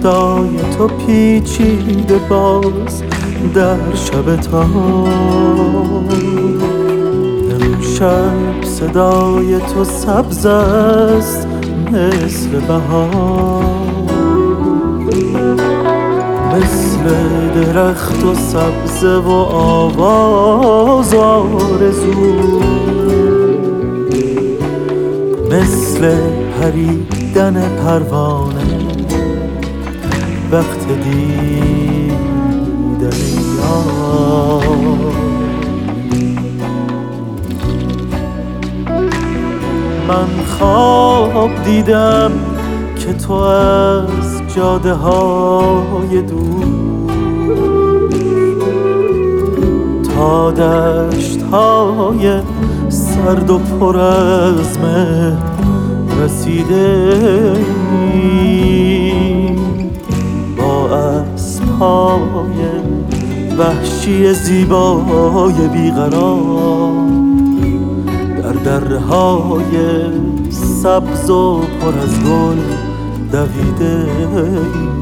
صدای تو پیچیده باز در شب تار. امشب صدای تو سبز است مثل بهار، مثل درخت و سبزه و آواز و آرزو، مثل پریدن پروانه وقت دیدن یار. من خواب دیدم که تو از جاده های دور تا دشت های سرد و پر از مه رسیده ای، با اسب‌های وحشی زیبای بیقرار در درهای سبز و پر از گل دویده ای.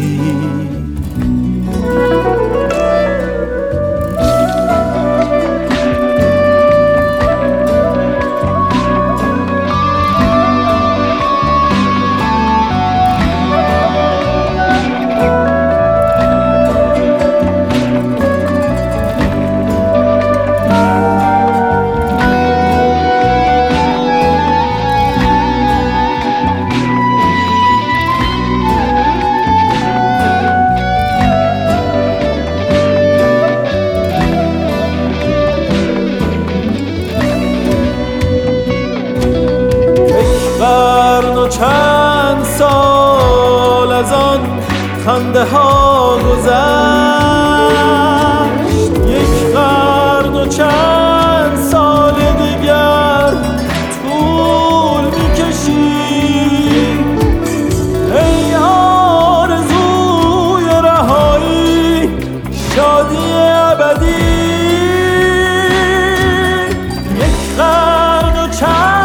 چند سال از آن خنده ها گذشت، یک قرن و چند سال دیگر طول می‌کشید. ای آرزوی رهایی، شادی ابدی، یک قرن و چند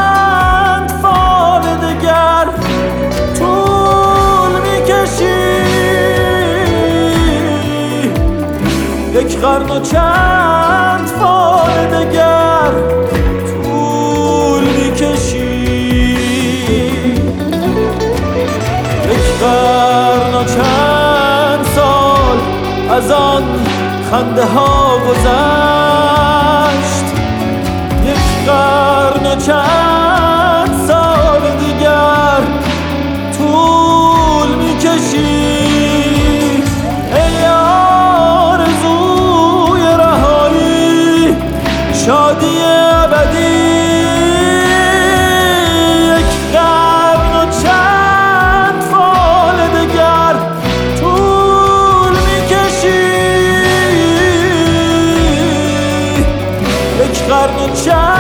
یک قرن و چند سال دگر طول می‌کشید. یک قرن و چند سال از آن خنده ها گذشت، یک قرن و چند سال دیگر طول می‌کشید. شادی ابدی، یک قرن و چند سال دگر طول می‌کشید. یک قرن و چند